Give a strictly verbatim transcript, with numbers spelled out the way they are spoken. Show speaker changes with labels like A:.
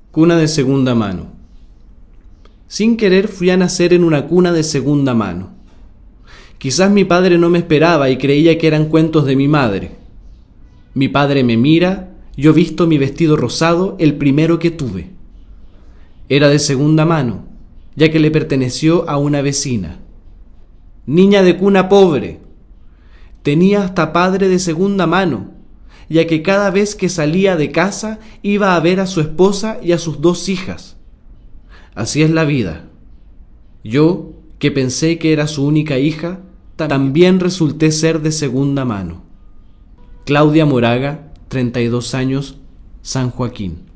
A: Cuna de segunda mano. Sin querer fui a nacer en una cuna de segunda mano. Quizás mi padre no me esperaba y creía que eran cuentos de mi madre. Mi padre me mira, yo visto mi vestido rosado, el primero que tuve. Era de segunda mano, ya que le perteneció a una vecina. Niña de cuna pobre. Tenía hasta padre de segunda mano, ya que cada vez que salía de casa iba a ver a su esposa y a sus dos hijas. Así es la vida. Yo, que pensé que era su única hija, también resulté ser de segunda mano. Claudia Moraga, treinta y dos años, San Joaquín.